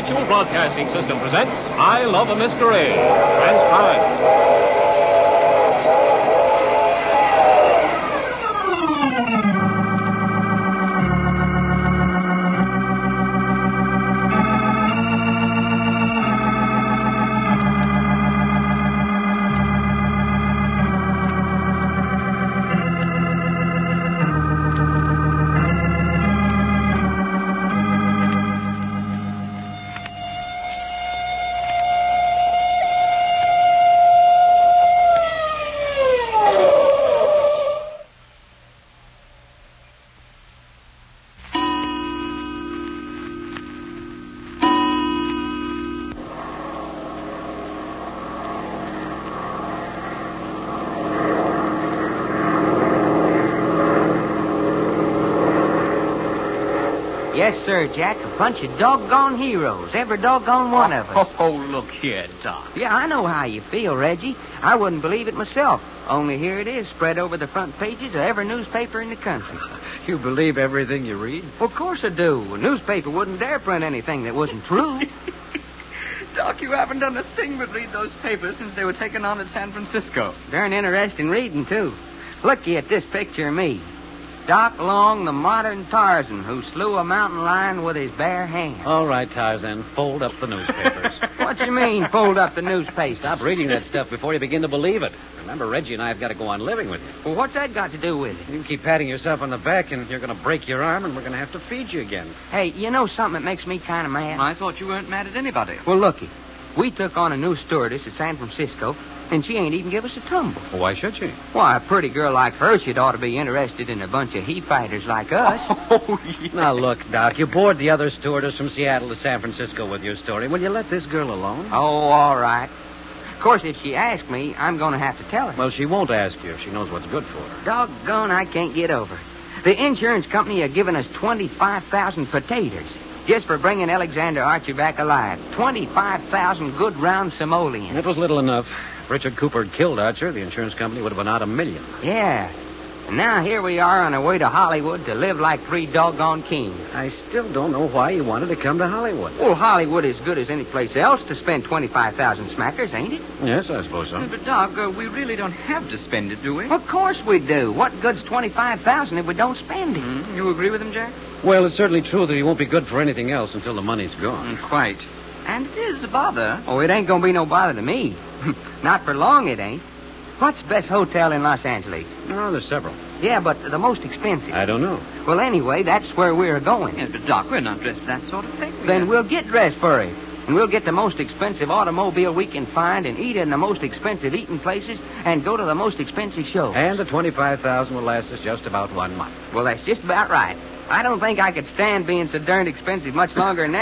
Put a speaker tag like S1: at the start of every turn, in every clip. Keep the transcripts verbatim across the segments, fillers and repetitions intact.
S1: Mutual Broadcasting System presents I Love a Mystery. Transcribed.
S2: Yes, sir, Jack. A bunch of doggone heroes. Every doggone one of us.
S3: Oh, look here, Doc.
S2: Yeah, I know how you feel, Reggie. I wouldn't believe it myself. Only here it is, spread over the front pages of every newspaper in the country.
S3: You believe everything you read?
S2: Well, of course I do. A newspaper wouldn't dare print anything that wasn't true.
S3: Doc, you haven't done a thing but read those papers since they were taken on at San Francisco.
S2: Darn interesting reading, too. Looky at this picture of me. Doc Long, the modern Tarzan, who slew a mountain lion with his bare hands.
S4: All right, Tarzan, fold up the newspapers.
S2: What you mean, fold up the newspaper?
S4: Stop reading that stuff before you begin to believe it. Remember, Reggie and I have got to go on living with you.
S2: Well, what's that got to do with it?
S4: You keep patting yourself on the back, and you're going to break your arm, and we're going to have to feed you again.
S2: Hey, you know something that makes me kind of mad?
S3: I thought you weren't mad at anybody.
S2: Well, looky. We took on a new stewardess at San Francisco, and she ain't even give us a tumble.
S4: Well, why should she?
S2: Why, a pretty girl like her should ought to be interested in a bunch of he-fighters like us.
S3: Oh, yeah.
S4: Now, look, Doc, you bored the other stewardess from Seattle to San Francisco with your story. Will you let this girl alone?
S2: Oh, all right. Of course, if she asks me, I'm going to have to tell her.
S4: Well, she won't ask you if she knows what's good for her.
S2: Doggone, I can't get over it. The insurance company are giving us twenty-five thousand potatoes just for bringing Alexander Archer back alive. twenty-five thousand good round simoleons.
S4: It was little enough. If Richard Cooper had killed Archer, the insurance company would have been out a million.
S2: Yeah. And now here we are on our way to Hollywood to live like three doggone kings.
S4: I still don't know why you wanted to come to Hollywood.
S2: Well, Hollywood is good as any place else to spend twenty-five thousand smackers, ain't it?
S4: Yes, I suppose so.
S3: But, Doc, uh, we really don't have to spend it, do we?
S2: Of course we do. What good's twenty-five thousand if we don't spend it?
S3: Mm, you agree with him, Jack?
S4: Well, it's certainly true that he won't be good for anything else until the money's gone.
S3: Mm, quite. And it is a bother.
S2: Oh, it ain't gonna be no bother to me. Not for long, it ain't. What's the best hotel in Los Angeles?
S4: Oh, there's several.
S2: Yeah, but the most expensive.
S4: I don't know.
S2: Well, anyway, that's where we're going.
S3: Yes, but, Doc, we're not dressed for that sort of thing.
S2: Then
S3: We're-
S2: we'll get dressed for it. And we'll get the most expensive automobile we can find and eat in the most expensive eating places and go to the most expensive shows.
S4: And the twenty-five thousand will last us just about one month.
S2: Well, that's just about right. I don't think I could stand being so darned expensive much longer than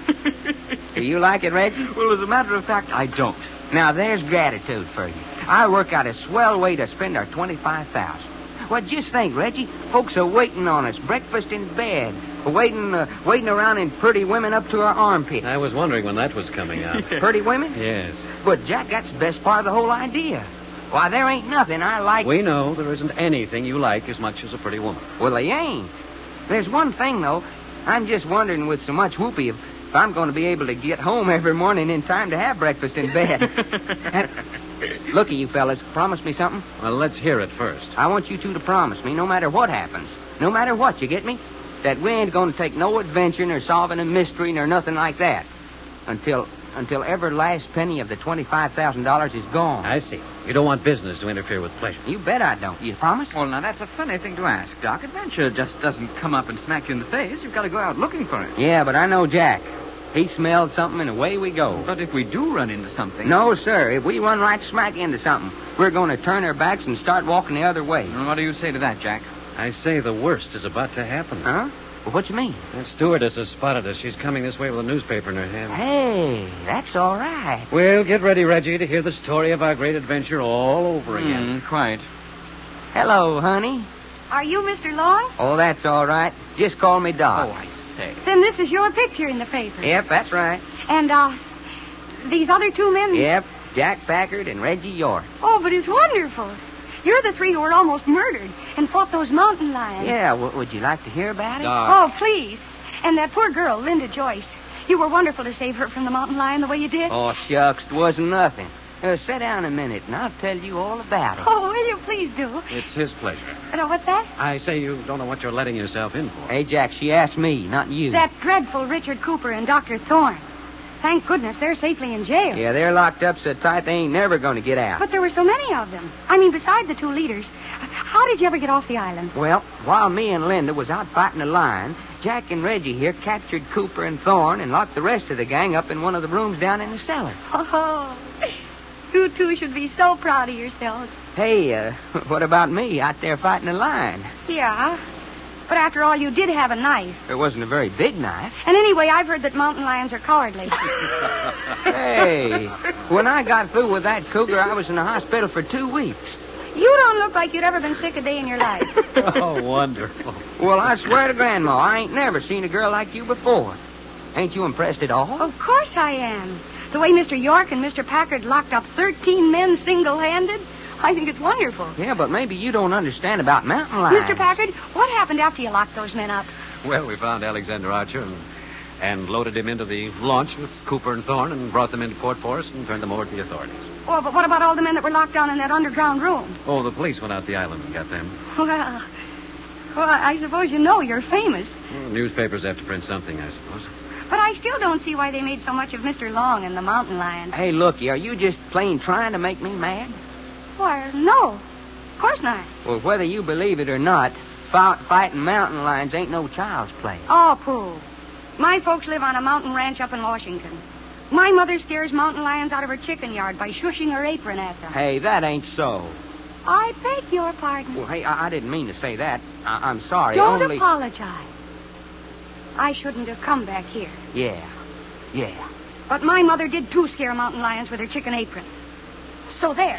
S2: that. Do you like it, Reggie?
S3: Well, as a matter of fact, I don't.
S2: Now, there's gratitude for you. I work out a swell way to spend our twenty-five thousand. Well, just think, Reggie. Folks are waiting on us, breakfast in bed, waiting, uh, waiting around in pretty women up to our armpits.
S4: I was wondering when that was coming out.
S2: Pretty women?
S4: Yes.
S2: But, Jack, that's the best part of the whole idea. Why, there ain't nothing I like...
S4: We know there isn't anything you like as much as a pretty woman.
S2: Well, they ain't. There's one thing, though. I'm just wondering with so much whoopee if, if I'm going to be able to get home every morning in time to have breakfast in bed. And, looky, you fellas, promise me something.
S4: Well, let's hear it first.
S2: I want you two to promise me, no matter what happens, no matter what, you get me, that we ain't going to take no adventure nor solving a mystery nor nothing like that until until every last penny of the twenty-five thousand dollars is gone.
S4: I see. You don't want business to interfere with pleasure.
S2: You bet I don't. You promise?
S3: Well, now, that's a funny thing to ask, Doc. Adventure just doesn't come up and smack you in the face. You've got to go out looking for it.
S2: Yeah, but I know Jack. He smelled something and away we go.
S3: But if we do run into something...
S2: No, sir. If we run right smack into something, we're going to turn our backs and start walking the other way.
S3: Well, what do you say to that, Jack?
S4: I say the worst is about to happen.
S2: Huh? Well, what you mean?
S4: That stewardess has spotted us. She's coming this way with a newspaper in her hand.
S2: Hey, that's all right.
S4: Well, get ready, Reggie, to hear the story of our great adventure all over again.
S3: Mm, quite.
S2: Hello, honey.
S5: Are you Mister Long?
S2: Oh, that's all right. Just call me Doc.
S3: Oh, I say.
S5: Then this is your picture in the paper.
S2: Yep, that's right.
S5: And, uh, these other two men?
S2: Yep, Jack Packard and Reggie York.
S5: Oh, but it's wonderful. You're the three who were almost murdered and fought those mountain lions.
S2: Yeah, w- would you like to hear about it?
S3: Doc.
S5: Oh, please. And that poor girl, Linda Joyce. You were wonderful to save her from the mountain lion the way you did.
S2: Oh, shucks, it wasn't nothing. Uh, sit down a minute, and I'll tell you all about it.
S5: Oh, will you please do?
S4: It's his pleasure.
S5: Uh, what's that?
S4: I say you don't know what you're letting yourself in for.
S2: Hey, Jack, she asked me, not you.
S5: That dreadful Richard Cooper and Doctor Thorne. Thank goodness they're safely in jail.
S2: Yeah, they're locked up so tight they ain't never going to get out.
S5: But there were so many of them. I mean, besides the two leaders. How did you ever get off the island?
S2: Well, while me and Linda was out fighting the lion, Jack and Reggie here captured Cooper and Thorne and locked the rest of the gang up in one of the rooms down in the cellar.
S5: Oh, you two should be so proud of yourselves.
S2: Hey, uh, what about me out there fighting the lion?
S5: Yeah. But after all, you did have a knife.
S2: It wasn't a very big knife.
S5: And anyway, I've heard that mountain lions are cowardly.
S2: Hey, when I got through with that cougar, I was in the hospital for two weeks.
S5: You don't look like you'd ever been sick a day in your life.
S4: Oh, wonderful.
S2: Well, I swear to Grandma, I ain't never seen a girl like you before. Ain't you impressed at all?
S5: Of course I am. The way Mister York and Mister Packard locked up thirteen men single-handed, I think it's wonderful.
S2: Yeah, but maybe you don't understand about mountain lions.
S5: Mister Packard, what happened after you locked those men up?
S4: Well, we found Alexander Archer and, and loaded him into the launch with Cooper and Thorne and brought them into port for us and turned them over to the authorities.
S5: Oh, but what about all the men that were locked down in that underground room?
S4: Oh, the police went out the island and got them.
S5: Well, well, I suppose you know you're famous.
S4: Well, newspapers have to print something, I suppose.
S5: But I still don't see why they made so much of Mister Long and the mountain lion.
S2: Hey, looky, are you just plain trying to make me mad?
S5: Why, no. Of course not.
S2: Well, whether you believe it or not, fight, fighting mountain lions ain't no child's play.
S5: Oh, Pooh. My folks live on a mountain ranch up in Washington. My mother scares mountain lions out of her chicken yard by shushing her apron at them.
S2: Hey, that ain't so.
S5: I beg your pardon.
S2: Well, hey, I, I didn't mean to say that. I, I'm sorry.
S5: Don't
S2: only...
S5: apologize. I shouldn't have come back here.
S2: Yeah, yeah.
S5: But my mother did too scare mountain lions with her chicken apron. So there.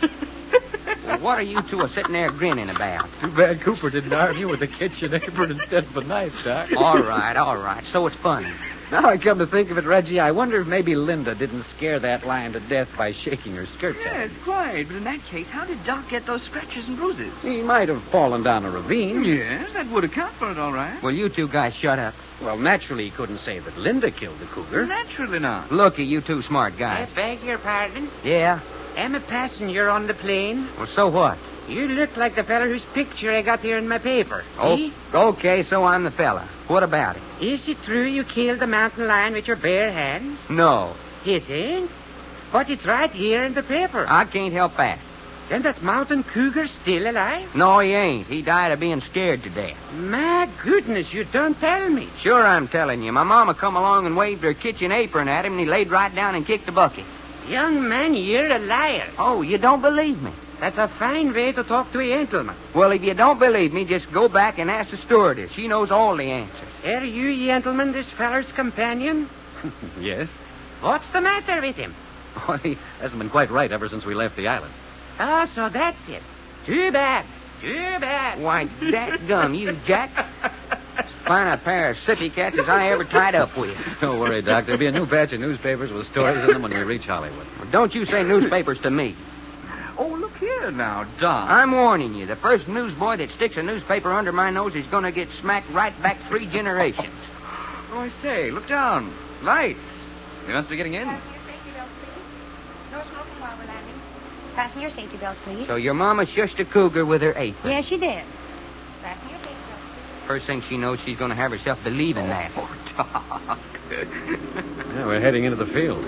S2: Well, what are you two are sitting there grinning about?
S6: Too bad Cooper didn't arm you with a kitchen apron instead of a knife, Doc.
S2: All right, all right. So it's funny.
S6: Now I come to think of it, Reggie, I wonder if maybe Linda didn't scare that lion to death by shaking her skirts at him.
S3: Yes, quite. But in that case, how did Doc get those scratches and bruises?
S6: He might have fallen down a ravine.
S3: Yes, that would account for it, all right.
S2: Well, you two guys shut up.
S4: Well, naturally, he couldn't say that Linda killed the cougar.
S3: Naturally not.
S2: Looky, you two smart guys. beg your pardon? Yeah?
S7: I'm a passenger on the plane.
S2: Well, so what?
S7: You look like the fella whose picture I got here in my paper. See?
S2: Oh, okay, so I'm the fella. What about it?
S7: Is it true you killed the mountain lion with your bare hands?
S2: No,
S7: It ain't. But it's right here in the paper.
S2: I can't help that.
S7: Then that mountain cougar's still alive?
S2: No, he ain't. He died of being scared to death.
S7: My goodness, you don't tell me.
S2: Sure, I'm telling you. My mama come along and waved her kitchen apron at him, and he laid right down and kicked the bucket.
S7: Young man, you're a liar.
S2: Oh, you don't believe me?
S7: That's a fine way to talk to a gentleman.
S2: Well, if you don't believe me, just go back and ask the stewardess. She knows all the answers.
S7: Are you, gentleman, this feller's companion?
S4: Yes?
S7: What's the matter with him?
S4: Well, he hasn't been quite right ever since we left the island.
S7: Oh, so that's it. Too bad. Too bad.
S2: Why, that gum, you Jack. As fine a pair of city cats as I ever tied up with.
S4: Don't worry, Doc. There'll be a new batch of newspapers with stories in them when we reach Hollywood.
S2: Well, don't you say newspapers to me.
S3: Oh, look here now, Doc.
S2: I'm warning you. The first newsboy that sticks a newspaper under my nose is going to get smacked right back three generations.
S3: Oh, I say, look down. Lights. We must be getting in.
S5: Fasten your safety belts, please. No smoking while we're landing. Fasten your safety belts, please.
S2: So your mama shushed a cougar with her apron.
S5: Yes, she did. Fasten your safety belts, please.
S2: First thing she knows, she's going to have herself believing that.
S3: Oh, Doc.
S4: Yeah, we're heading into the field.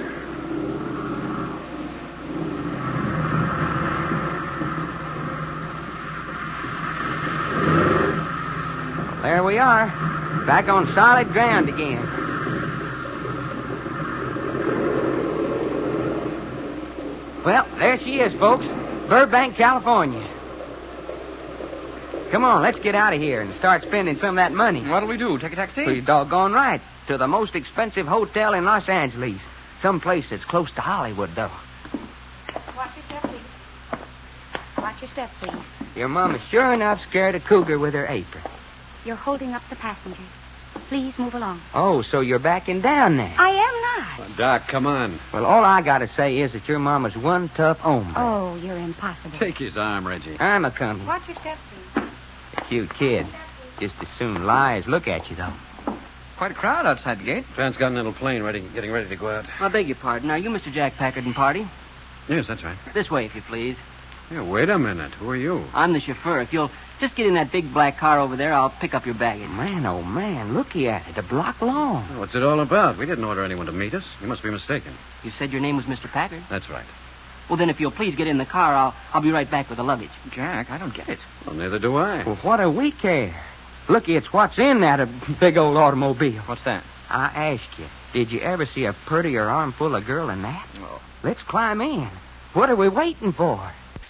S2: There we are. Back on solid ground again. Well, there she is, folks. Burbank, California. Come on, let's get out of here and start spending some of that money.
S3: What'll we do? Take a taxi?
S2: Pretty doggone right. To the most expensive hotel in Los Angeles. Some place that's close to Hollywood, though.
S5: Watch your step, please. Watch your step, please.
S2: Your mama sure enough scared a cougar with her apron.
S5: You're holding up the passengers. Please move along.
S2: Oh, so you're backing down now.
S5: I am not.
S4: Doc, come on.
S2: Well, all I gotta say is that your mama's one tough hombre.
S5: Oh, you're impossible.
S4: Take his arm, Reggie.
S2: I'm a coming.
S5: Watch your step, please.
S2: A cute kid. Just as soon lie as look at you, though.
S3: quite a crowd outside the gate.
S4: Trent's got a little plane ready, getting ready to go out.
S2: I beg your pardon. Are you Mister Jack Packard and party?
S4: Yes, that's right.
S2: This way, if you please.
S4: Yeah, wait a minute. Who are you?
S2: I'm the chauffeur. If you'll just get in that big black car over there, I'll pick up your baggage.
S6: Man, oh, man, looky at it. A block long.
S4: What's it all about? We didn't order anyone to meet us. You must be mistaken.
S2: You said your name was Mister Packard?
S4: That's right.
S2: Well, then, if you'll please get in the car, I'll I'll be right back with the luggage.
S3: Jack, I don't get it.
S4: Well, neither do I.
S6: Well, what do we care? Looky, it's what's in that uh, big old automobile.
S3: What's that?
S6: I ask you, did you ever see a prettier armful of girl than that?
S3: Oh.
S6: Let's climb in. What are we waiting for?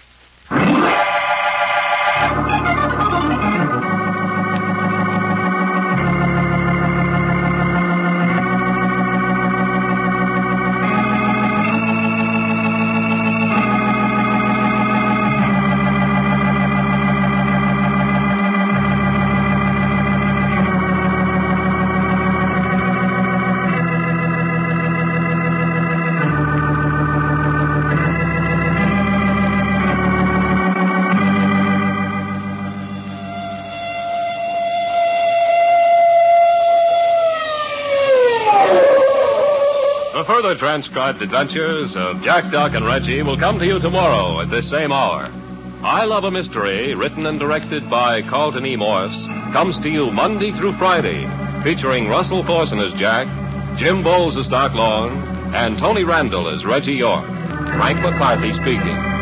S1: Further transcribed adventures of Jack, Doc, and Reggie will come to you tomorrow at this same hour. I Love a Mystery, written and directed by Carlton E. Morse, comes to you Monday through Friday, featuring Russell Thorson as Jack, Jim Bowles as Doc Long, and Tony Randall as Reggie York. Frank McCarthy speaking.